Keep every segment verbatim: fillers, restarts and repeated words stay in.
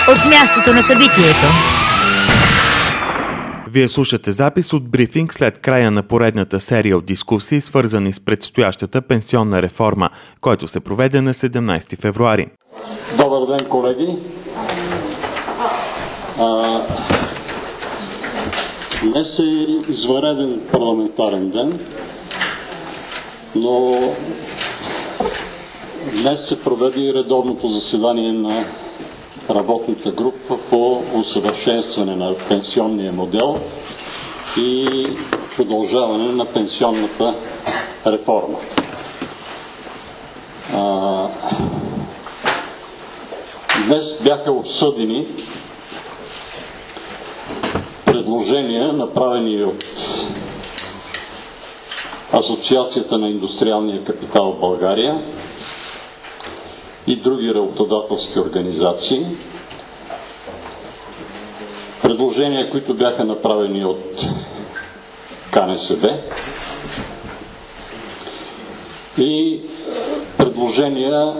от мястото на събитието. Вие слушате запис от брифинг след края на поредната серия от дискусии, свързани с предстоящата пенсионна реформа, който се проведе на седемнайсети февруари. Добър ден, колеги! А, днес е извънреден парламентарен ден, но днес се проведе и редовното заседание на работната група по усъвършенстване на пенсионния модел и продължаване на пенсионната реформа. А, днес бяха обсъдени предложения, направени от Асоциацията на индустриалния капитал в България и други работодателски организации. Предложения, които бяха направени от КНСБ и предложения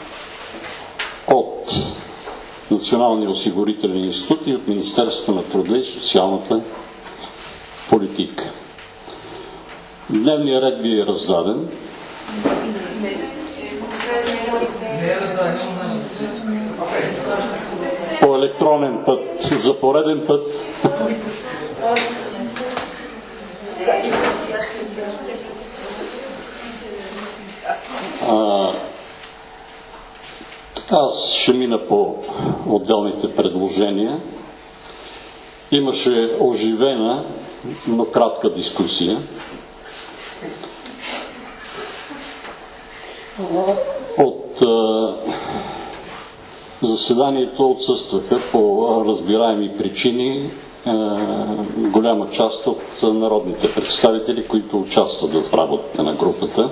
от Националния осигурителен институт и от Министерството на труда и социалната политика. Дневният ред ви е раздаден. По електронен път, за пореден път. А, аз ще мина по отделните предложения. Имаше оживена, но кратка дискусия. От а, заседанието отсъстваха по разбираеми причини а, голяма част от народните представители, които участват в работата на групата.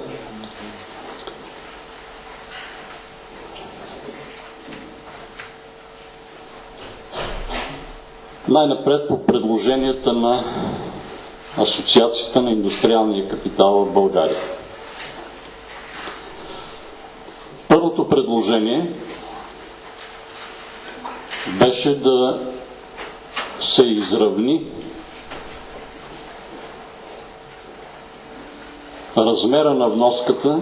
Най-напред по предложенията на Асоциацията на индустриалния капитал в България. Първото предложение беше да се изравни размера на вноската,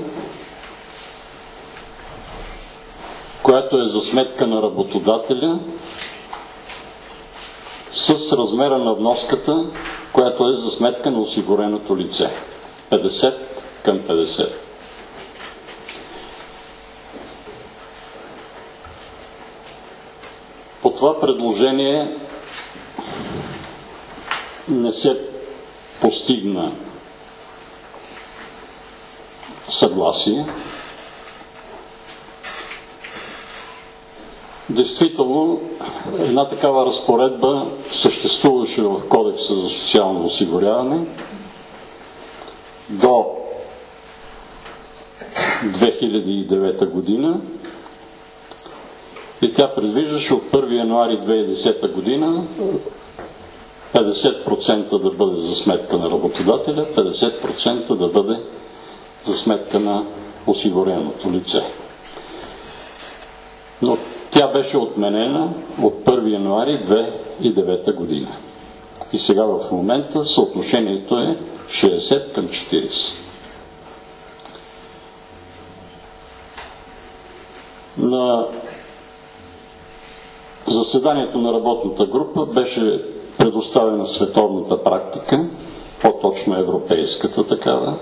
която е за сметка на работодателя, с размера на вноската, която е за сметка на осигуреното лице. петдесет към петдесет. По това предложение не се постигна съгласие. Действително, една такава разпоредба съществуваше в Кодекса за социално осигуряване до две хиляди и девета година и тя предвиждаше от първи януари две хиляди и десета година петдесет процента да бъде за сметка на работодателя, петдесет процента да бъде за сметка на осигуреното лице. Но тя беше отменена от първи януари две хиляди и девета година. И сега в момента съотношението е шейсет към четирийсет. На заседанието на работната група беше предоставена световната практика, по-точно европейската такава,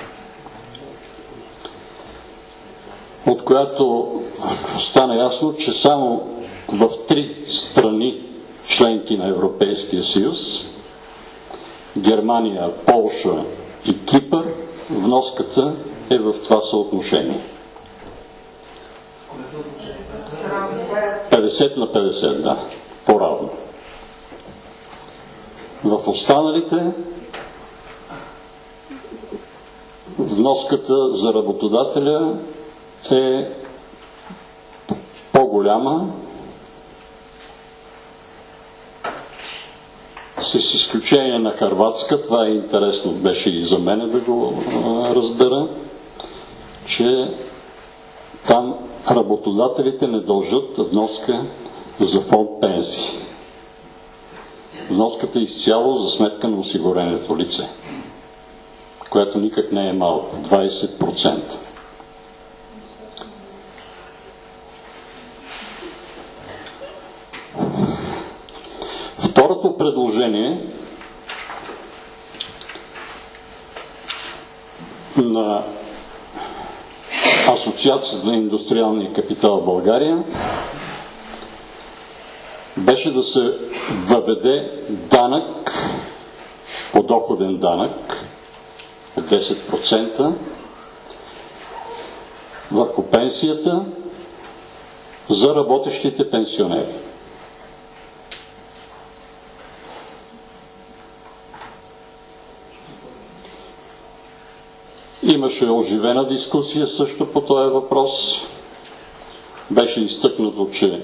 от която стана ясно, че само в три страни членки на Европейския съюз, Германия, Полша и Кипър, вноската е в това съотношение. петдесет на петдесет, да, по-равно. В останалите вноската за работодателя е по-голяма, с изключение на Хърватска. Това е интересно, беше и за мен да го а, разбера, че там работодателите не дължат вноска за фонд пенсии. Вноската е изцяло за сметка на осигуреното лице, което никак не е малко, двайсет процента. Второто предложение на Асоциацията на индустриалния капитал в България беше да се въведе данък, подоходен данък от десет процента върху пенсията за работещите пенсионери. Имаше оживена дискусия също по този въпрос. Беше изтъкнато, че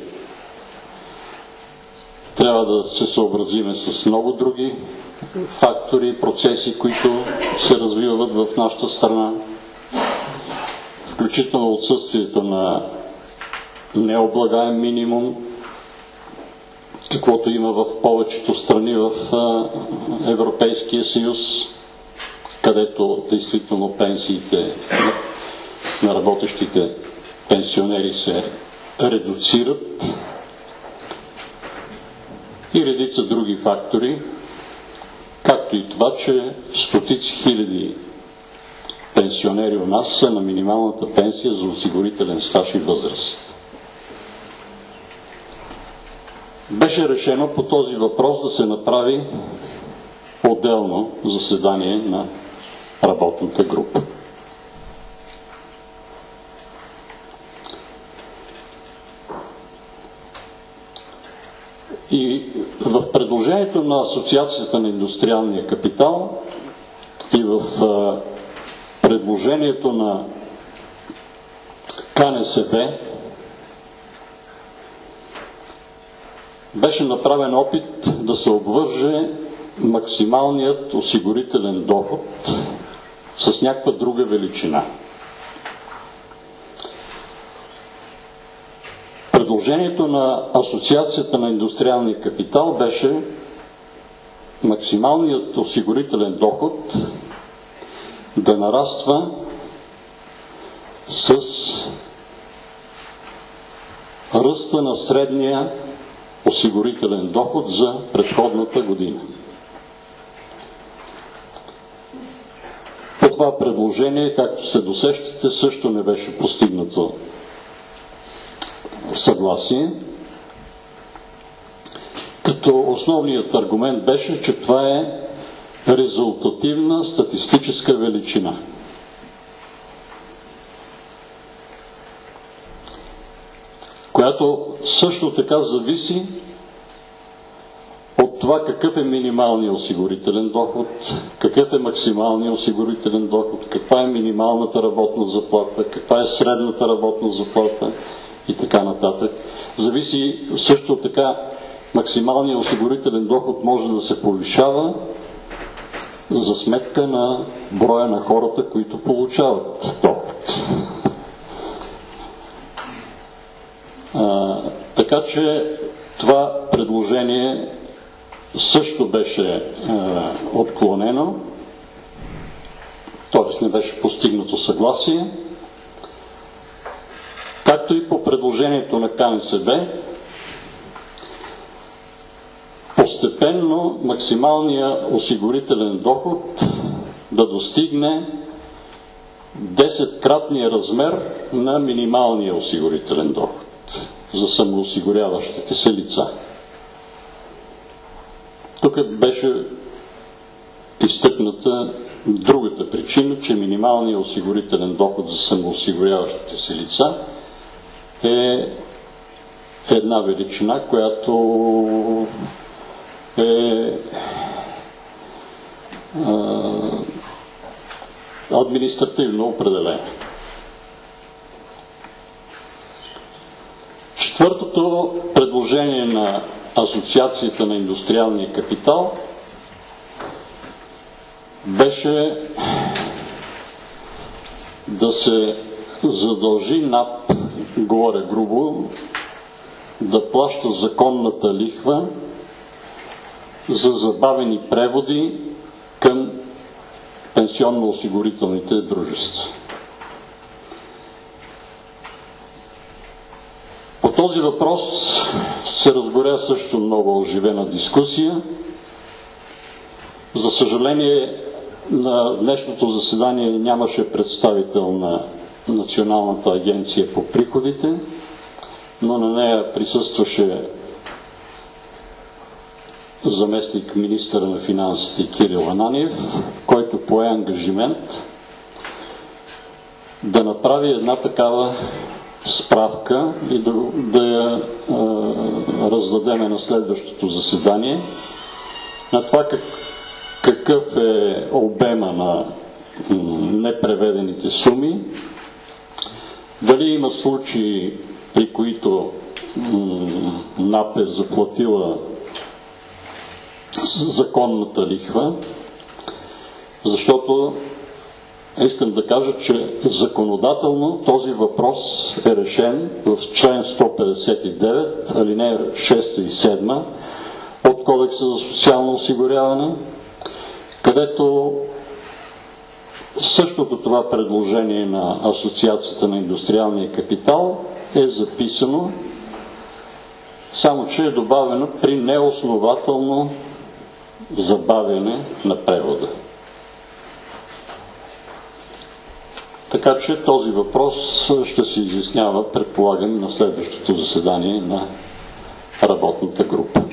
трябва да се съобразиме с много други фактори и процеси, които се развиват в нашата страна. Включително отсъствието на необлагаем минимум, каквото има в повечето страни в Европейския съюз, където действително пенсиите на работещите пенсионери се редуцират, и редица други фактори, както и това, че стотици хиляди пенсионери у нас са на минималната пенсия за осигурителен стаж и възраст. Беше решено по този въпрос да се направи отделно заседание на работната група. И в предложението на Асоциацията на индустриалния капитал и в предложението на КНСБ беше направен опит да се обвърже максималният осигурителен доход с някаква друга величина. Предложението на Асоциацията на индустриалния капитал беше максималният осигурителен доход да нараства с ръста на средния осигурителен доход за предходната година. По това предложение, както се досещате, също не беше постигнато съгласие, като основният аргумент беше, че това е резултативна статистическа величина. Която също така зависи от това какъв е минималният осигурителен доход, какъв е максималният осигурителен доход, каква е минималната работна заплата, каква е средната работна заплата и така нататък. Зависи също така, максималният осигурителен доход може да се повишава за сметка на броя на хората, които получават доход. А, така че това предложение също беше а, отклонено, т.е. не беше постигнато съгласие, както и по предложението на КНСБ. Постепенно максималният осигурителен доход да достигне десеткратния размер на минималния осигурителен доход за самоосигуряващите се лица. Тук беше изтъкната другата причина, че минималният осигурителен доход за самоосигуряващите се лица е една величина, която е а, административно определена. Четвъртото предложение на Асоциацията на индустриалния капитал беше да се задължи НАП, говоря грубо, да плаща законната лихва за забавени преводи към пенсионно-осигурителните дружества. По този въпрос се разгоря също много оживена дискусия. За съжаление, на днешното заседание нямаше представител на Националната агенция по приходите, но на нея присъстваше заместник министъра на финансите Кирил Ананиев, който пое ангажимент да направи една такава справка и да, да я е, раздадеме на следващото заседание на това как, какъв е обема на непреведените суми, дали има случаи, при които НАП е заплатила законната лихва, защото искам да кажа, че законодателно този въпрос е решен в член сто петдесет и девет, алинея шеста и седма от Кодекса за социално осигуряване, където същото това предложение на Асоциацията на индустриалния капитал е записано, само че е добавено при неоснователно забавяне на превода. Така че този въпрос ще се изяснява, предполагам, на следващото заседание на работната група.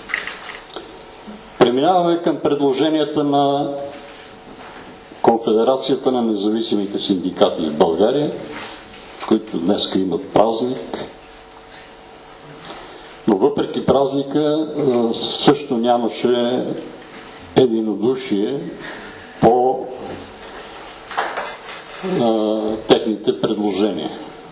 Преминаваме към предложенията на Конфедерацията на независимите синдикати в България, които днес имат празник. Но въпреки празника също нямаше единодушие по а, техните предложения.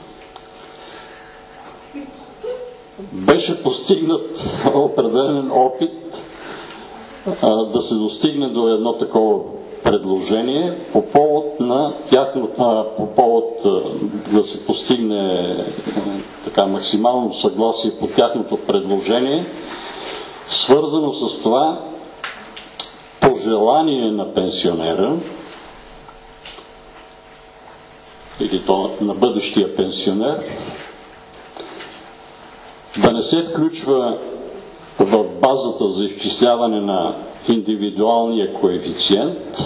Беше постигнат определен опит а, да се достигне до едно такова предложение по повод на тяхно, а, по повод а, да се постигне а, така максимално съгласие по тяхното предложение, свързано с това пожелание на пенсионера или то на бъдещия пенсионер да не се включва в базата за изчисляване на индивидуалния коефициент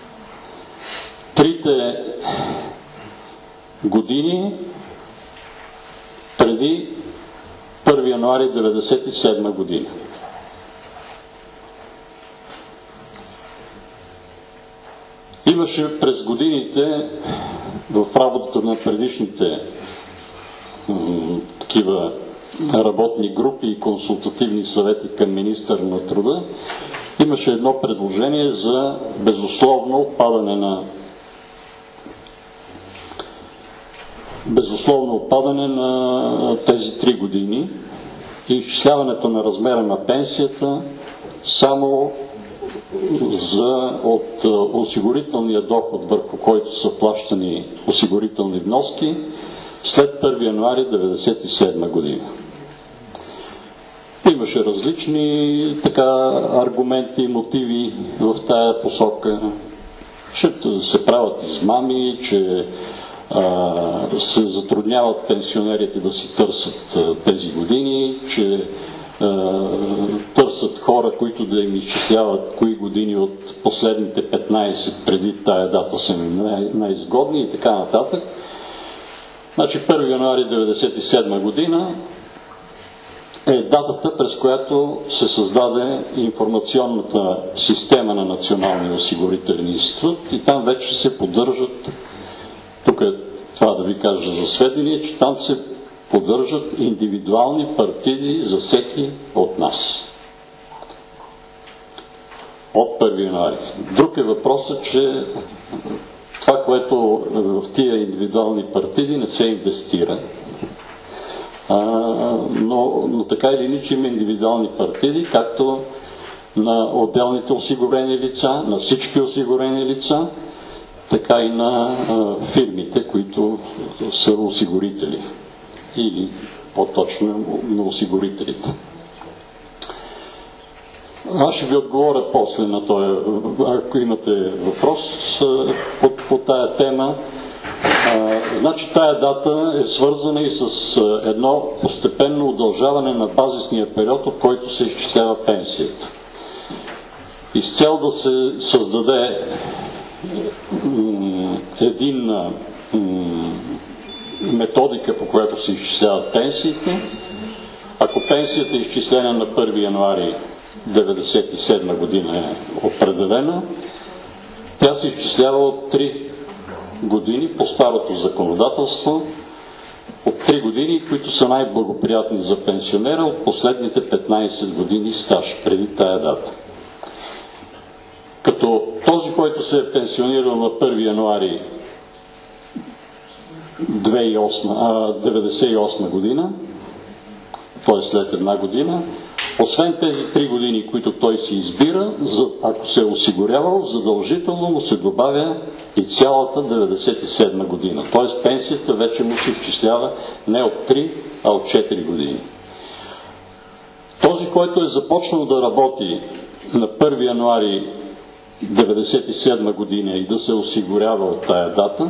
трите години преди първи януари деветдесет и седма година. Имаше през годините в работата на предишните м- такива работни групи и консултативни съвети към министъра на труда, имаше едно предложение за безусловно отпадане на безусловно отпадане на тези три години и изчисляването на размера на пенсията само за от осигурителния доход, върху който са плащани осигурителни вноски след първи януари деветдесет и седма година. Имаше различни така аргументи и мотиви в тая посока. Ще се правят измами, че а, се затрудняват пенсионерите да си търсят а, тези години, че а, търсят хора, които да им изчисляват кои години от последните петнайсет преди тая дата са най- най-изгодни и така нататък. Значи първи януари деветдесет и седма година е датата, през която се създаде информационната система на Националния осигурителен институт и там вече се поддържат, тук е това да ви кажа за сведение, че там се поддържат индивидуални партиди за всеки от нас. От първи януари. Друг е въпросът, че това, което в тия индивидуални партиди не се инвестира. А, но, но така или иначе има индивидуални партиди, както на отделните осигурени лица, на всички осигурени лица, така и на а, фирмите, които са осигурители или по-точно на осигурителите. Аз ще ви отговоря после на това, ако имате въпрос по, по тая тема. А, значи тая дата е свързана и с едно постепенно удължаване на базисния период, от който се изчислява пенсията. И с цел да се създаде един методика, по която се изчисляват пенсиите, ако пенсията е изчислена на първи януари деветдесет и седма година е определена, тя се изчислява от три години по старото законодателство, от три години, които са най-благоприятни за пенсионера от последните петнайсет години стаж преди тая дата. Като този, който се е пенсионирал на първи януари деветдесет и осма година, т.е. след една година, освен тези три години, които той си избира, ако се е осигурявал, задължително му се добавя и цялата деветдесет и седма година. Т.е. пенсията вече му се изчислява не от три, а от четири години. Този, който е започнал да работи на първи януари деветдесет и седма година и да се осигурява от тая дата,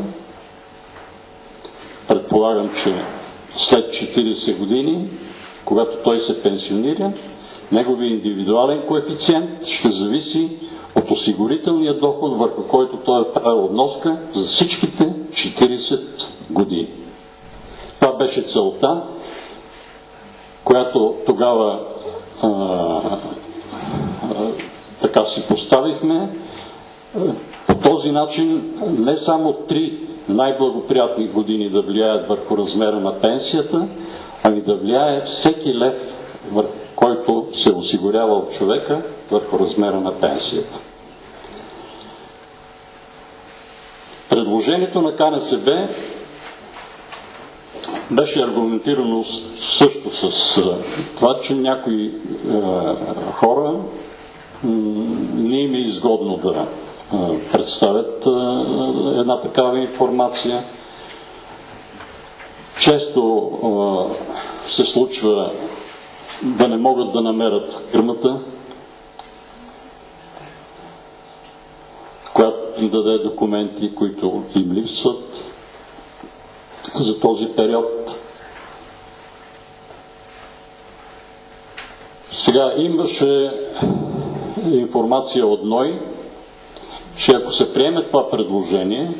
предполагам, че след четирийсет години, когато той се пенсионира, неговият индивидуален коефициент ще зависи от осигурителния доход, върху който той е правил вноска за всичките четирийсет години. Това беше целта, която тогава а, а, така си поставихме. По този начин не само три най-благоприятни години да влияят върху размера на пенсията, ами да влияе всеки лев, върху който се осигурява от човека, върху размера на пенсията. Предложението на КНСБ беше аргументирано също с това, че някои е, хора не им е изгодно да е, представят е, една такава информация. Често е, се случва да не могат да намерят фирмата, която им даде документи, които им липсват за този период. Сега имаше информация от НОИ, че ако се приеме това предложение,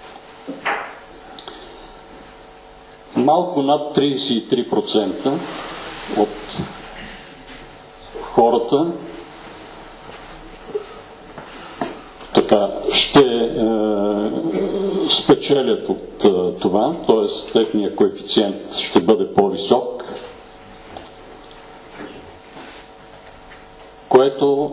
малко над трийсет и три процента от хората така ще е, спечелят от е, това, т.е. техният коефициент ще бъде по-висок, което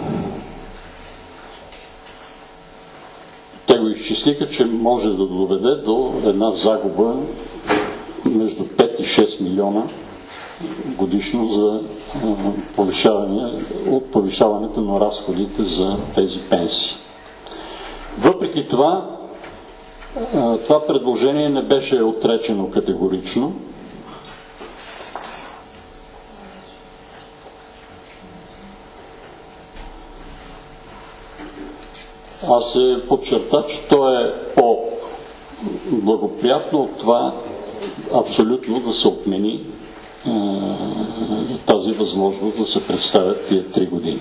те го изчислиха, че може да доведе до една загуба между пет и шест милиона годишно за повишаване, от повишаването на разходите за тези пенсии. Въпреки това, това предложение не беше отречено категорично. Аз се подчерта, че то е по-благоприятно от това абсолютно да се отмени е, тази възможност да се представят тия три години.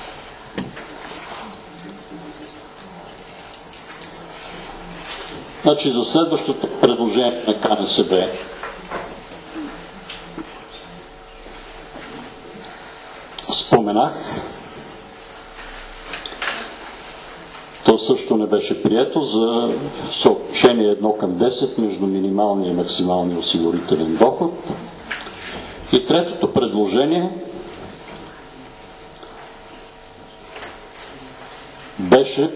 Значи за следващото предложение на КНСБ споменах, то също не беше прието, за съотношение едно към десет между минималния и максималния осигурителен доход. И третото предложение беше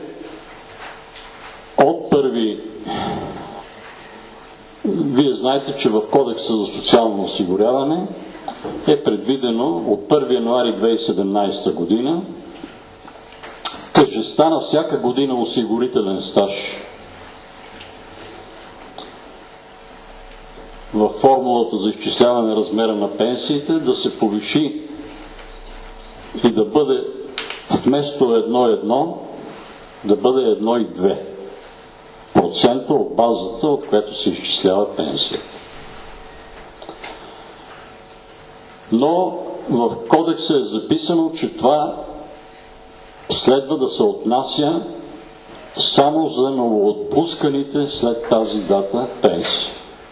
от първи. Вие знаете, че в Кодекса за социално осигуряване е предвидено от първи януари две хиляди и седемнадесета година тежестта на всяка година осигурителен стаж във формулата за изчисляване на размера на пенсиите да се повиши и да бъде вместо едно едно да бъде едно и две процента от базата, от която се изчислява пенсията. Но в кодекса е записано, че това следва да се отнася само за новоотпусканите след тази дата пенсии.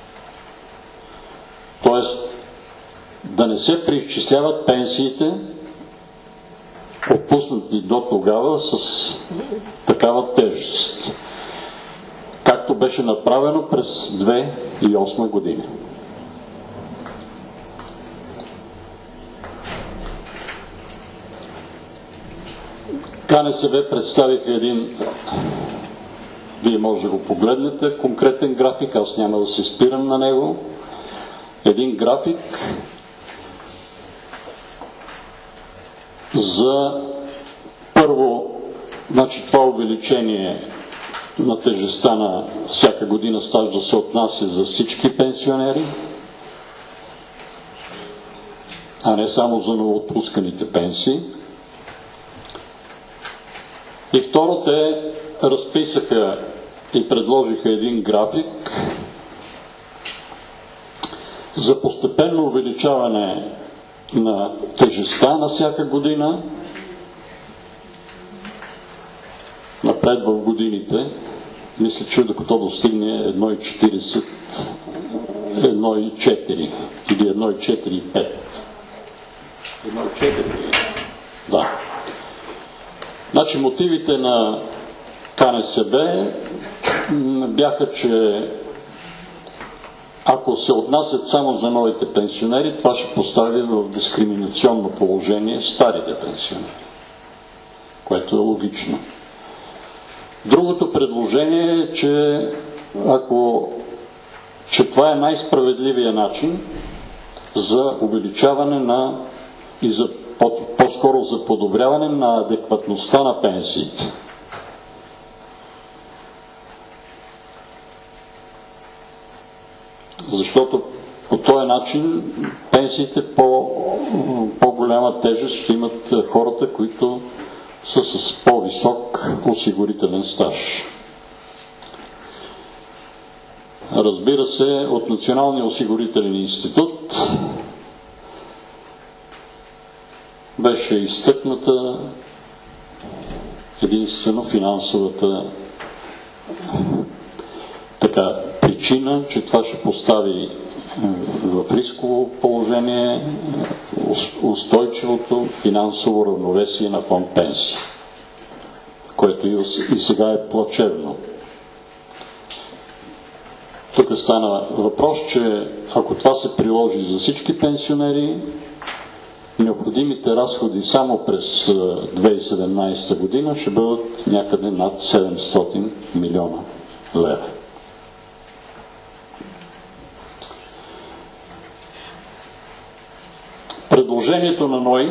Тоест да не се преизчисляват пенсиите, отпуснати до тогава с такава тежест, както беше направено през две хиляди и осма година. КНСБ представиха един, вие може да го погледнете, конкретен график, аз няма да се спирам на него, един график за първо, значи това увеличение на тежестта на всяка година стаж да се отнася за всички пенсионери, а не само за новоотпусканите пенсии. И второ, те разписаха и предложиха един график за постепенно увеличаване на тежестта на всяка година напред в годините. Мисля, че докато достигне едно цяло четиридесет, едно цяло четири или едно цяло четири и пет. едно цяло четири. Да. Значи мотивите на КНСБ бяха, че ако се отнасят само за новите пенсионери, това ще постави в дискриминационно положение старите пенсионери, което е логично. Другото предложение е, че ако че това е най-справедливия начин за увеличаване на и за по-скоро за подобряване на адекватността на пенсиите. Защото по този начин пенсиите по, по-голяма тежест ще имат хората, които са с по-висок осигурителен стаж. Разбира се, от Националния осигурителен институт беше изтъкната единствено финансовата така причина, че това ще постави в рисково положение устойчивото финансово равновесие на фонд пенсии, което и сега е плачевно. Тук стана въпрос, че ако това се приложи за всички пенсионери, необходимите разходи само през две хиляди и седемнадесета година ще бъдат някъде над седемстотин милиона лева. Предложението на НОИ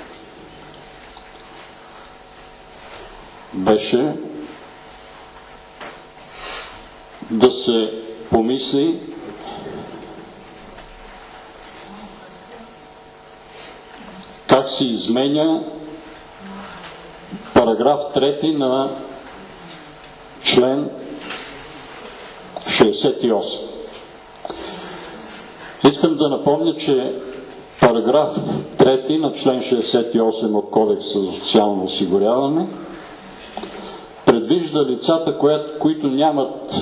беше да се помисли как се изменя параграф трети на член шейсет и осем. Искам да напомня, че параграф трети на член шейсет и осем от Кодекса за социално осигуряване предвижда лицата, които нямат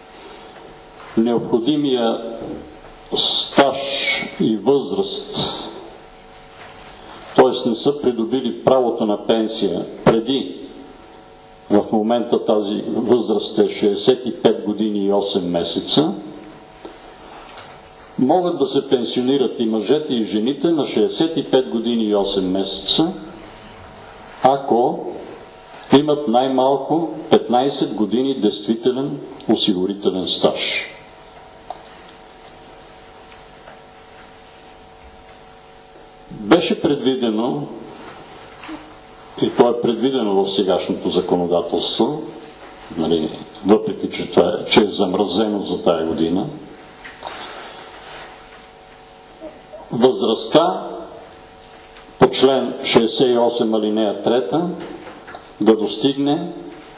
необходимия стаж и възраст, т.е. не са придобили правото на пенсия преди, в момента тази възраст е шейсет и пет години и осем месеца, могат да се пенсионират и мъжете и жените на шейсет и пет години и осем месеца, ако имат най-малко петнадесет години действителен осигурителен стаж. Беше предвидено, и то е предвидено в сегашното законодателство, нали, въпреки че, това е, че е замразено за тая година, възрастта по член шейсет и осем алинея трета да достигне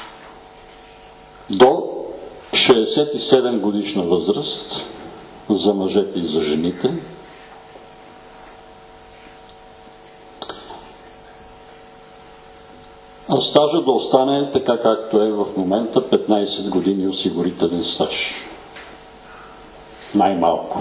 до шейсет и седем годишна възраст за мъжете и за жените, а стажа да остане така, както е в момента, петнайсет години осигурителен стаж. Най-малко.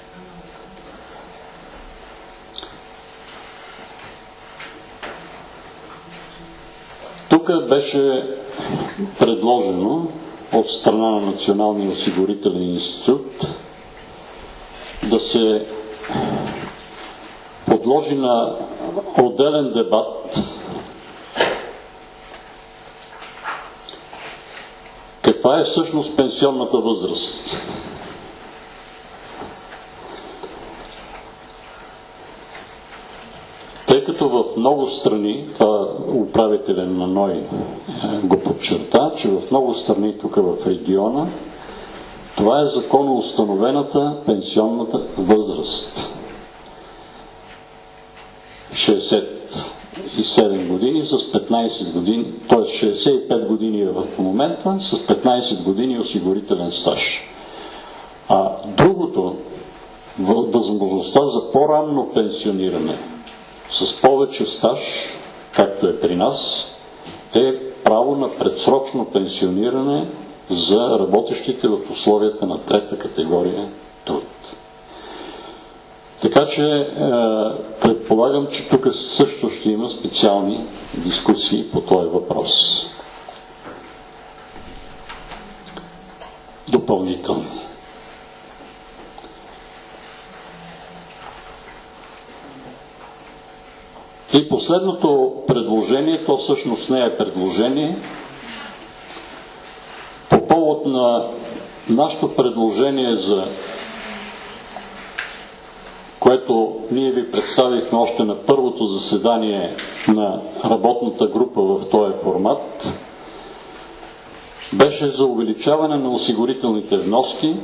Тук беше предложено от страна на Националния осигурителен институт да се подложи на отделен дебат каква е всъщност пенсионната възраст. Тъй като в много страни, това управителен на НОИ го подчерта, че в много страни тук в региона, това е законоустановената пенсионната възраст. шейсет и седем години с петнайсет години, т.е. шейсет и пет години е в момента, с петнайсет години осигурителен стаж. А другото, възможността за по-ранно пенсиониране с повече стаж, както е при нас, е право на предсрочно пенсиониране за работещите в условията на трета категория труд. Така че е, предполагам, че тук също ще има специални дискусии по този въпрос. Допълнителни. И последното предложение, то всъщност не е предложение, по повод на нашето предложение, за което ние ви представихме още на първото заседание на работната група в този формат, беше за увеличаване на осигурителните вноски.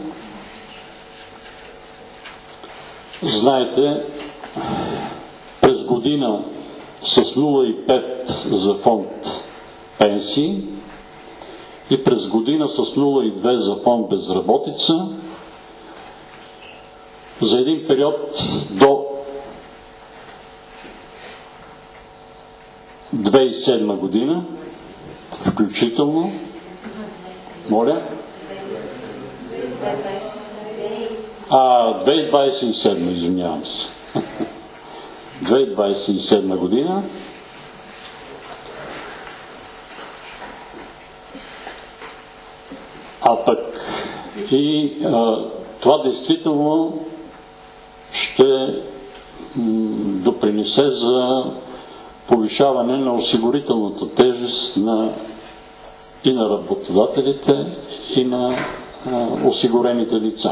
Знаете, през година с нула цяло и пет за фонд пенсии и през година с нула цяло и две за фонд безработица, за един период до две хиляди и седма година, включително. Моля? А, две хиляди двайсет и седма, извинявам се. две хиляди двайсет и седма година. А пък и а, това действително ще допринесе за повишаване на осигурителната тежест на, и на работодателите, и на а, осигурените лица.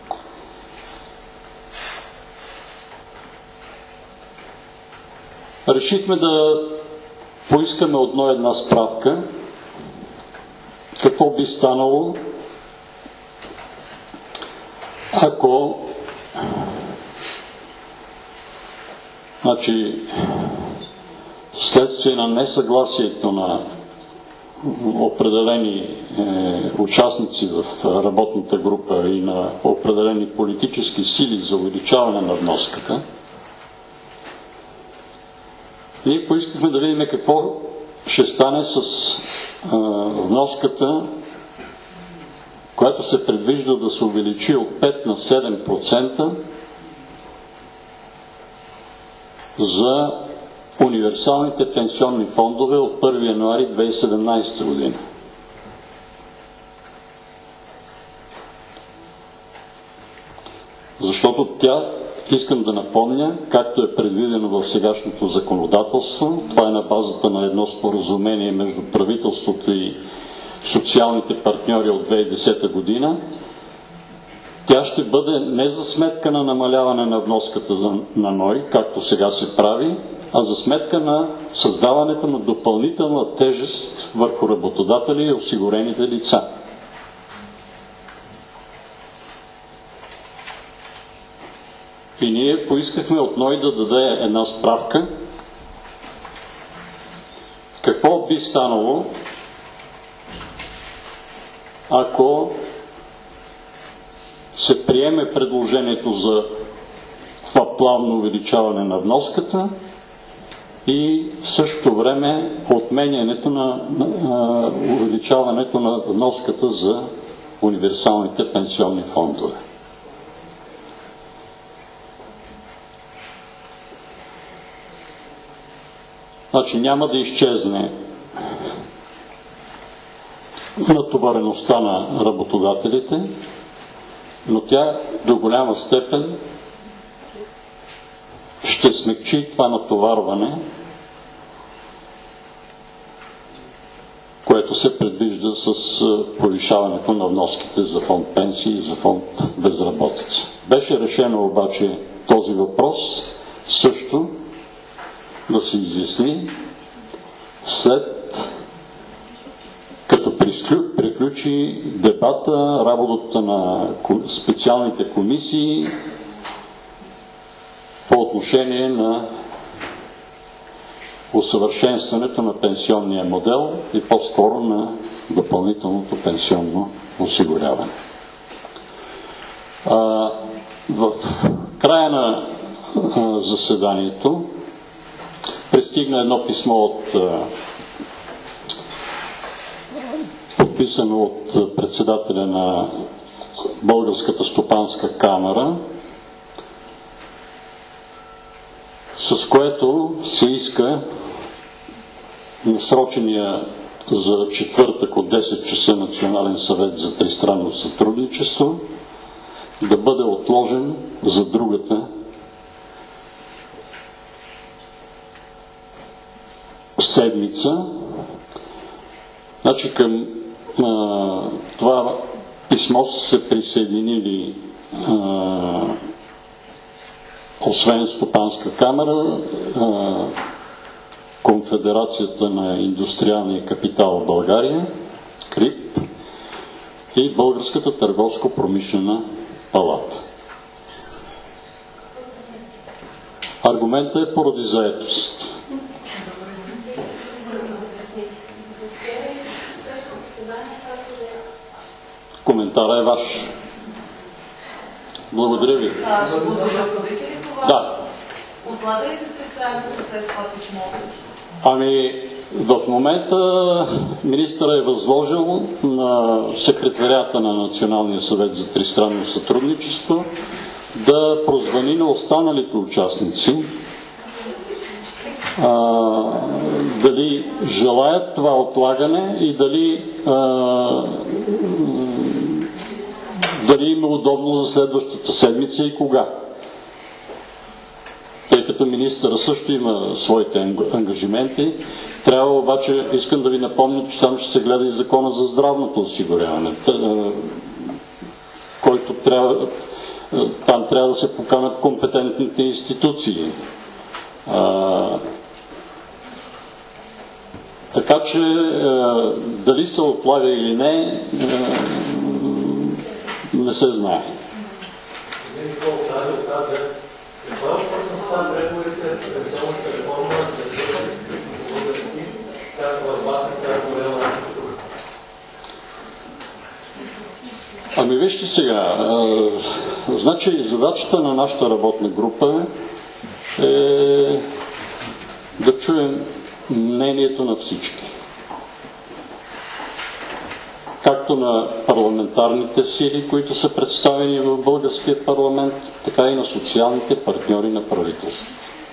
Решихме да поискаме отново една справка, какво би станало, ако значи, вследствие на несъгласието на определени е, участници в работната група и на определени политически сили за увеличаване на вноската, ние поискахме да видим какво ще стане с а, вноската, която се предвижда да се увеличи от пет на седем процента за универсалните пенсионни фондове от първи януари две хиляди и седемнайсета година. Защото тя, искам да напомня, както е предвидено в сегашното законодателство, това е на базата на едно споразумение между правителството и социалните партньори от две хиляди и десета година, тя ще бъде не за сметка на намаляване на вноската на НОИ, както сега се прави, а за сметка на създаването на допълнителна тежест върху работодатели и осигурените лица. И ние поискахме от НОИ да даде една справка какво би станало, ако се приеме предложението за това плавно увеличаване на вноската и в същото време отменянето на, на увеличаването на вноската за универсалните пенсионни фондове. Значи няма да изчезне натовареността на работодателите, но тя до голяма степен ще смекчи това натоварване, което се предвижда с повишаването на вноските за фонд пенсии и за фонд безработица. Беше решено обаче този въпрос също да се изясни след като приключи дебата, работата на специалните комисии по отношение на усъвършенстването на пенсионния модел и по-скоро на допълнителното пенсионно осигуряване. А, в края на а, заседанието пристигна едно писмо от а, подписано от председателя на Българската стопанска камара, с което се иска насрочения за четвъртък от десет часа Национален съвет за тристранно сътрудничество да бъде отложен за другата седмица. Значи към а, това писмо са се присъединили а, освен Стопанска камара, а, Конфедерацията на индустриалния капитал в България, КРИП, и Българската търговско-промишлена палата. Аргументът е поради заетост. Коментара е ваш. Благодаря ви. А, ще го възстановите ли това? Да. Отлага ли се тристранното след това писмо? Ами, в момента министъра е възложил на секретарията на Националния съвет за тристранно сътрудничество да прозвъни на останалите участници а, дали желаят това отлагане и дали а, дали им е удобно за следващата седмица и кога. Тъй като министъра също има своите ангажименти, трябва обаче, искам да ви напомня, че там ще се гледа и закона за здравното осигуряване, който трябва, там трябва да се поканат компетентните институции. А, така че дали се отлага или не, не се знае. Ами вижте сега, а, значи задачата на нашата работна група е да чуем мнението на всички. Както на парламентарните сили, които са представени в българския парламент, така и на социалните партньори на правителството.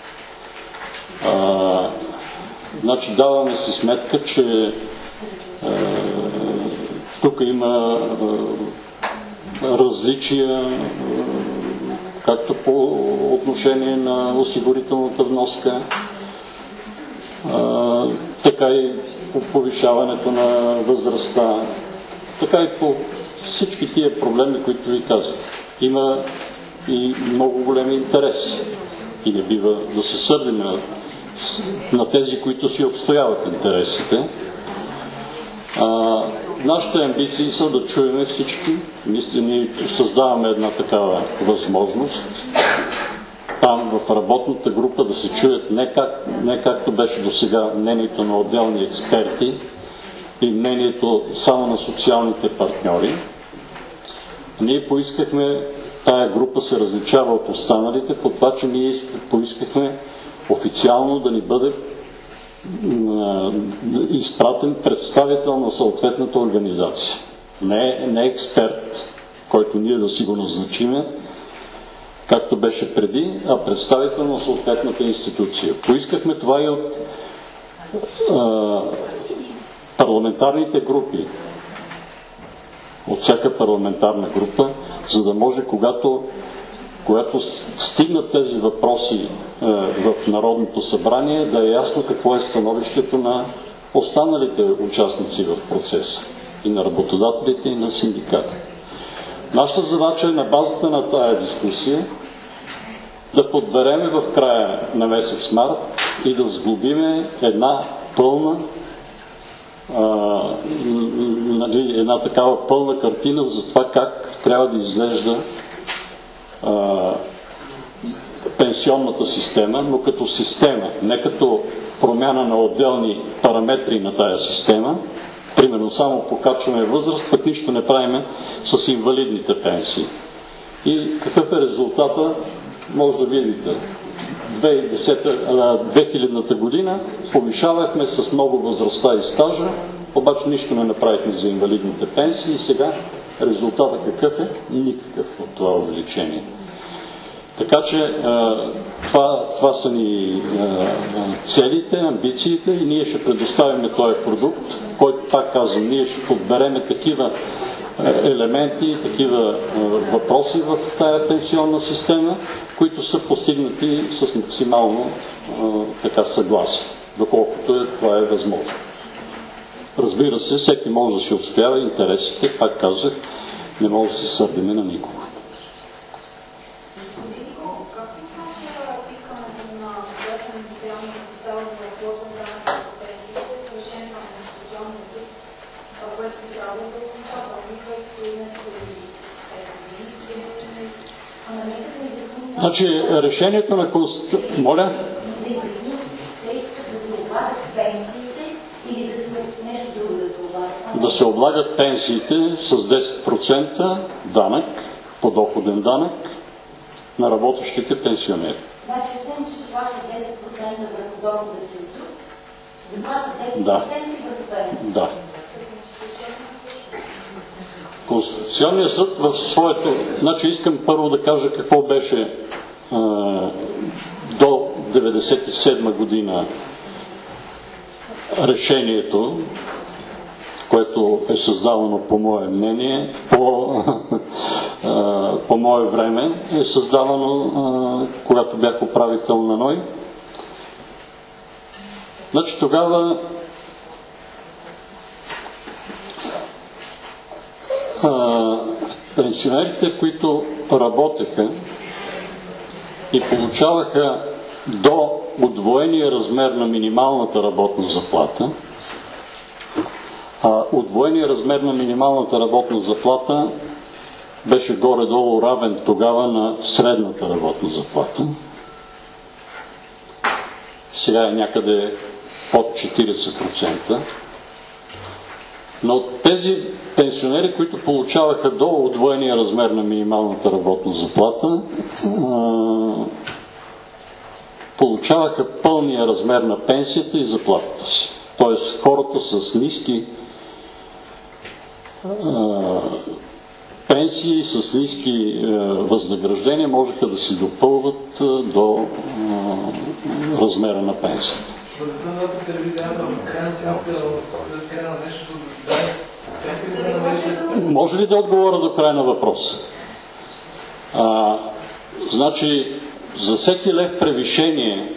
А, значи даваме си сметка, че а, тук има а, различия, а, както по отношение на осигурителната вноска, а, така и по повишаването на възрастта, така и по всички тия проблеми, които ви казах. Има и много големи интереси. И не бива да се сърдим на, на тези, които си отстояват интересите. А, нашите амбиции са да чуем всички. Мисля, ние създаваме една такава възможност. Там работната група да се чуят не, как, не както беше до сега мнението на отделни експерти и мнението само на социалните партньори. Ние поискахме, тая група се различава от останалите по това, че ние поискахме официално да ни бъде изпратен представител на съответната организация. Не, не експерт, който ние да си го назначиме, както беше преди, а представител на съответната институция. Поискахме това и от а, парламентарните групи, от всяка парламентарна група, за да може, когато, когато стигнат тези въпроси а, в Народното събрание, да е ясно какво е становището на останалите участници в процеса, и на работодателите, и на синдикатите. Нашата задача е на базата на тая дискусия да подбереме в края на месец март и да сглобиме една пълна а, нали, една такава пълна картина за това как трябва да изглежда а, пенсионната система, но като система, не като промяна на отделни параметри на тая система. Примерно само покачваме възраст, пък нищо не правиме с инвалидните пенсии. И какъв е резултата, може да видите. две хилядната година повишавахме с много възрастта и стажа, обаче нищо не направихме за инвалидните пенсии и сега резултата какъв е? Никакъв от това увеличение. Така че това, това са ни целите, амбициите и ние ще предоставим този продукт, който, пак казвам, ние ще подбереме такива елементи, такива въпроси в тази пенсионна система, които са постигнати с максимално така съгласие, доколкото е, това е възможно. Разбира се, всеки може да си отстоява интересите, пак казах, не може да се сърдиме на никого. Значи, решението на Конституцията... Моля? Те искат да се облагат пенсиите или да се нещо друго да се облагат? Да се облагат пенсиите с десет процента данък, подоходен данък, на работещите пенсионери. Значи, освен, че ще плащат десет процента върху дохода си от труд, ще плащат десет процента Да. и върху пенсиите. Да. Конституционният съд в своето... Значи искам първо да кажа какво беше а, до деветдесет и седма година решението, което е създавано по мое мнение, по, а, по мое време, е създавано, а, когато бях управител на НОИ. Значи тогава а, пенсионерите, които работеха и получаваха до удвоения размер на минималната работна заплата, а удвоения размер на минималната работна заплата беше горе-долу равен тогава на средната работна заплата. Сега е някъде под четиридесет процента. Но тези пенсионери, които получаваха до удвоения размер на минималната работна заплата, получаваха пълния размер на пенсията и заплатата си. Тоест хората с ниски пенсии, с ниски възнаграждения можеха да си допълват до размера на пенсията. Възрастната телевизия в края на цялата, след края на днешното заседание, как ли да навежда? Може ли да отговоря до края на въпроса? А, значи, за всеки лев превишение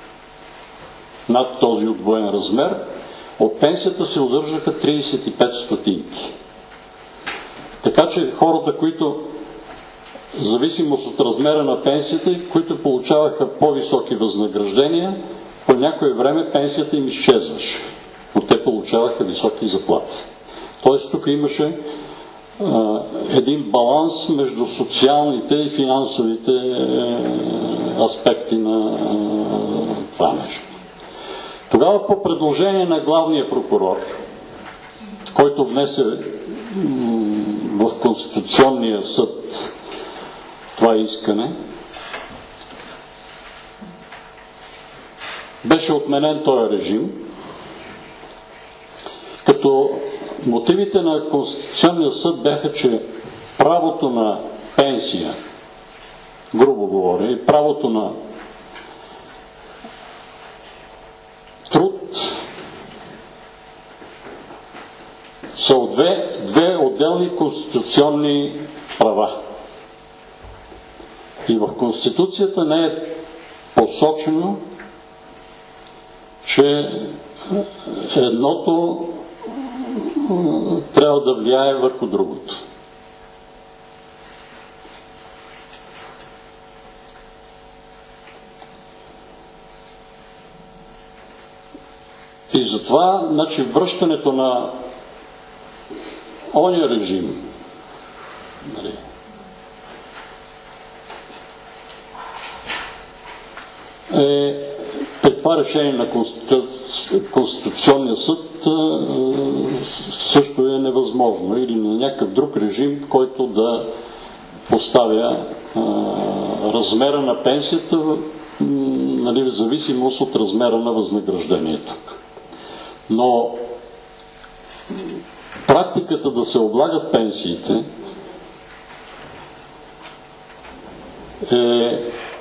над този удвоен размер, от пенсията се удържаха тридесет и пет стотинки. Така че хората, които, в зависимост от размера на пенсията, които получаваха по-високи възнаграждения, по някое време пенсията им изчезваше, но те получаваха високи заплати. Тоест тук имаше а, един баланс между социалните и финансовите е, аспекти на а, това нещо. Тогава по предложение на главния прокурор, който внесе м- в Конституционния съд това искане, беше отменен този режим, като мотивите на Конституционния съд бяха, че правото на пенсия, грубо говоря, и правото на труд са от две, две отделни конституционни права. И в Конституцията не е посочено, че едното трябва да влияе върху другото. И затова, значи, връщането на ония режим, нали, е при това решение на Конститу... Конституционния съд също е невъзможно, или на някакъв друг режим, който да поставя а, размера на пенсията, нали, в зависимост от размера на възнаграждението. Но практиката да се облагат пенсиите е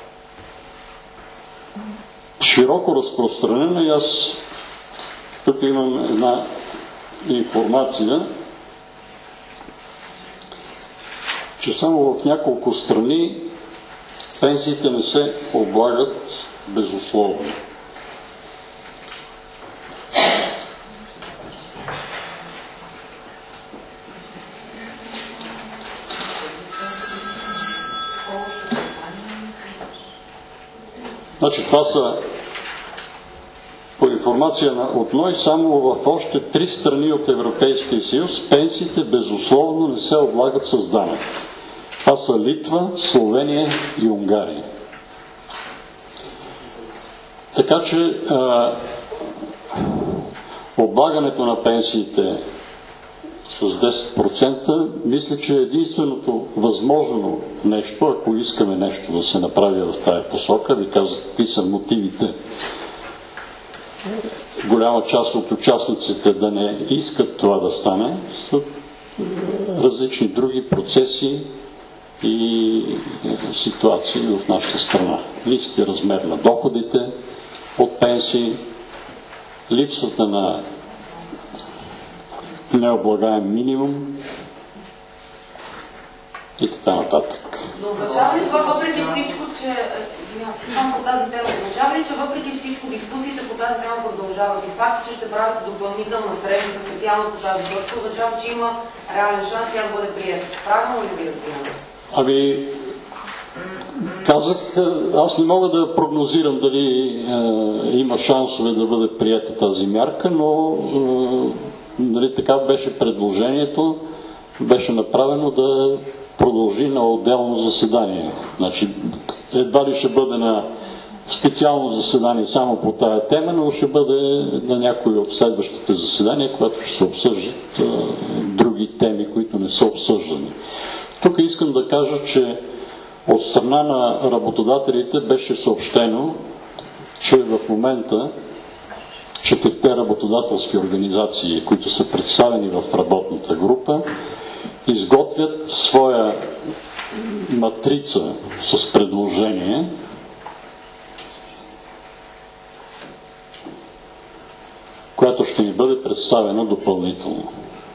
широко разпространена и аз тук имам една информация, че само в няколко страни пенсиите не се облагат безусловно. Значи това са по информация от НОИ само в още три страни от Европейския съюз пенсиите безусловно не се облагат с данък. Това са Литва, Словения и Унгария. Така че а, облагането на пенсиите с десет процента мисля, че е единственото възможно нещо, ако искаме нещо да се направи в тая посока. Ви казах какви са мотивите. Голяма част от участниците да не искат това да стане, са различни други процеси и ситуации в нашата страна. Ниски размер на доходите от пенсии, липсата на необлагаем минимум и така нататък. Но означава ли това въпреки всичко, че само по тази тема, означава ли, че въпреки всичко дискусиите по тази тема продължават и факт, че ще правите допълнителна среща специално по тази точка, означава, че има реален шанс тя да бъде приета? Правилно ли ви разбираме? Ами, казах, аз не мога да прогнозирам дали е, има шансове да бъде приета тази мярка, но е, нали, така беше предложението, беше направено да продължи на отделно заседание. Значи, едва ли ще бъде на специално заседание само по тая тема, но ще бъде на някои от следващите заседания, когато ще се обсъждат е, други теми, които не са обсъждани. Тук искам да кажа, че от страна на работодателите беше съобщено, че в момента четирите работодателски организации, които са представени в работната група, изготвят своя матрица с предложение, която ще ни бъде представена допълнително.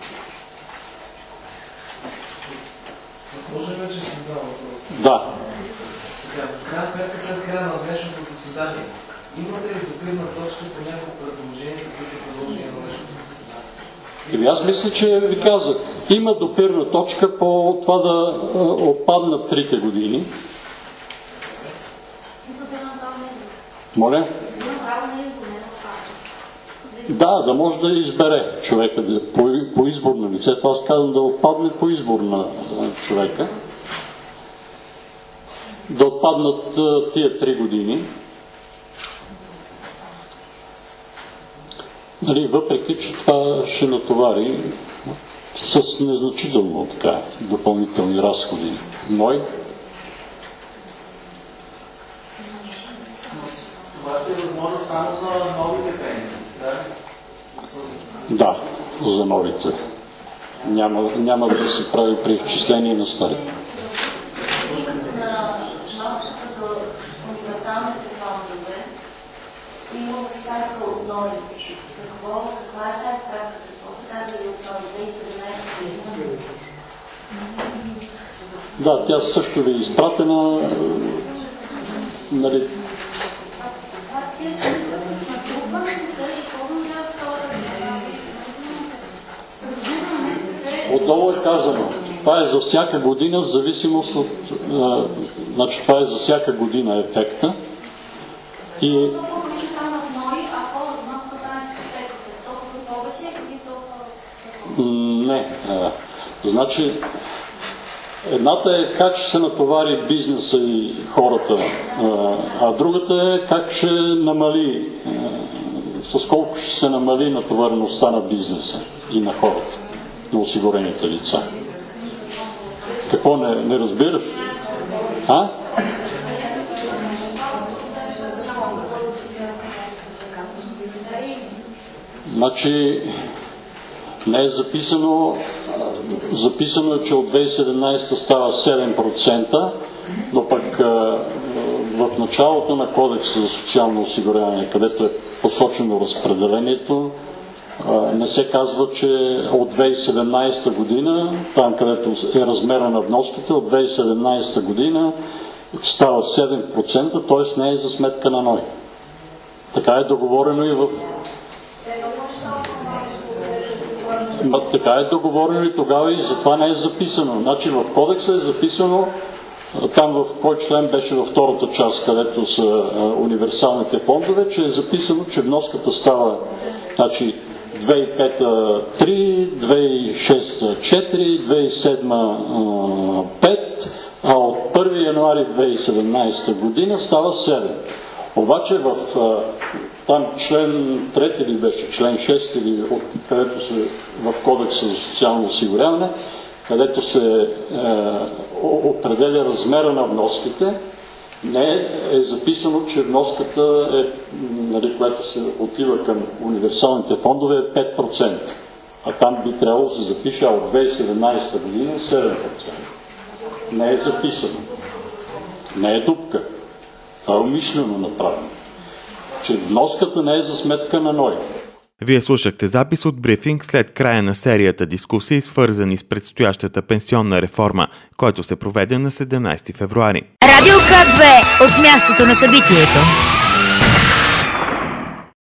Може ли, че се задава въпрос? Да. Така, в крайна сметка, след края на днешното заседание, имате ли допирна точка по някакво предложение, които са предложени на днешното заседание? И аз мисля, че ви казах, има допирна точка по това да а, отпаднат трите години. Моля? Да, да може да избере човека по, по изборно лице. Аз казвам да отпадне по избор на човека. да отпаднат а, тия три години. Нали, въпреки, че това ще натовари с незначително така допълнителни разходи. Ной? Това ще е възможно само за новите пенсии, да? Да, за новите. Няма, няма да се прави преизчисление на стари. Искането на вноската за универсалните фондове има справка от НОИ. Какво, каква е тази справка? Какво се казали от НОИ две хиляди и седемнадесета година? Да, тя също ви е изпратена. Нали, отдолу е казано, това е за всяка година в зависимост от... А, значи това е за всяка година ефекта. И... Не. А, значи, едната е как ще се натовари бизнеса и хората, а, а другата е как ще намали, а, с колко ще се намали натовареността на бизнеса и на хората, на осигурените лица. Какво не, не разбираш? А? Значи не е записано, записано е, че от две хиляди и седемнадесета става седем процента, но пък в началото на Кодекса за социално осигуряване, където е посочено разпределението, не се казва, че от две хиляди и седемнадесета година, там където е размера на вноските, от две хиляди и седемнадесета година става седем процента, т.е. не е за сметка на НОИ. Така е договорено и в... Ма, така е договорено и тогава и затова не е записано. Значи в Кодекса е записано, там в кой член беше във втората част, където са а, универсалните фондове, че е записано, че вноската става, значи, две хиляди и пета три, две хиляди и шеста четири, две хиляди и седма пет, а от първи януари две хиляди и седемнадесета година става седем. Обаче в там член трети ли беше, член шести или където се в Кодекса за социално осигуряване, където се е, определя размера на вноските, не е записано, че вноската, е, нали, която се отива към универсалните фондове, е пет процента. А там би трябвало да се запише, а от две хиляди и седемнадесета година седем процента. Не е записано. Не е дупка. Това е умишлено направено. Че вноската не е за сметка на НОИ. Вие слушахте запис от брифинг след края на серията дискусии, свързани с предстоящата пенсионна реформа, който се проведе на седемнадесети февруари. Радио К две от мястото на събитието.